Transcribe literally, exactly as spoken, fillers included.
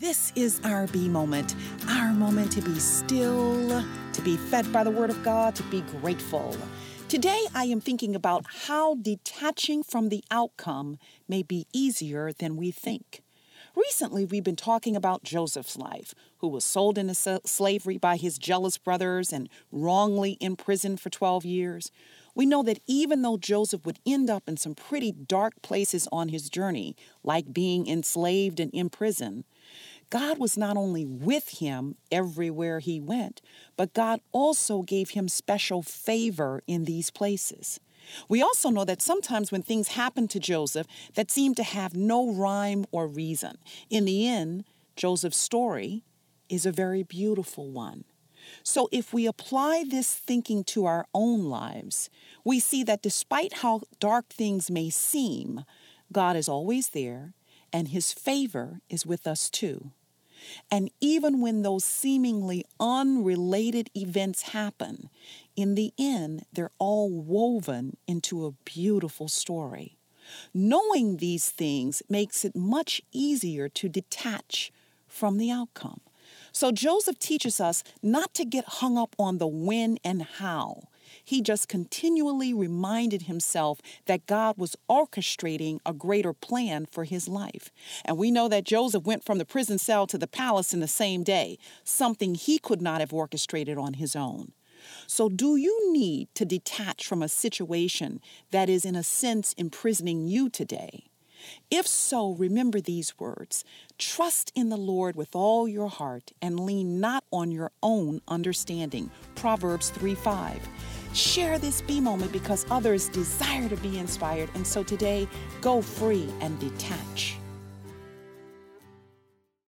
This is our B moment, our moment to be still, to be fed by the Word of God, to be grateful. Today, I am thinking about how detaching from the outcome may be easier than we think. Recently, we've been talking about Joseph's life, who was sold into slavery by his jealous brothers and wrongly imprisoned for twelve years. We know that even though Joseph would end up in some pretty dark places on his journey, like being enslaved and in prison, God was not only with him everywhere he went, but God also gave him special favor in these places. We also know that sometimes when things happen to Joseph that seem to have no rhyme or reason, in the end, Joseph's story is a very beautiful one. So if we apply this thinking to our own lives, we see that despite how dark things may seem, God is always there, and his favor is with us too. And even when those seemingly unrelated events happen, in the end, they're all woven into a beautiful story. Knowing these things makes it much easier to detach from the outcome. So Joseph teaches us not to get hung up on the when and how. He just continually reminded himself that God was orchestrating a greater plan for his life. And we know that Joseph went from the prison cell to the palace in the same day, something he could not have orchestrated on his own. So do you need to detach from a situation that is in a sense imprisoning you today? If so, remember these words: trust in the Lord with all your heart and lean not on your own understanding. Proverbs three five. Share this B moment because others desire to be inspired. And so today, go free and detach.